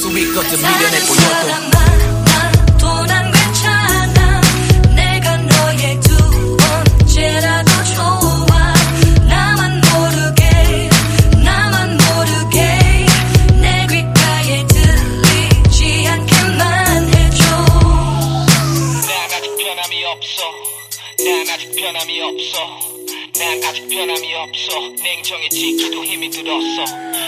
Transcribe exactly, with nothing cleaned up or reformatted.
수 있거든 미련해 보여도 난 아직 변함이 없어. 난 아직 변함이 없어. 냉정해지기도 힘이 들었어.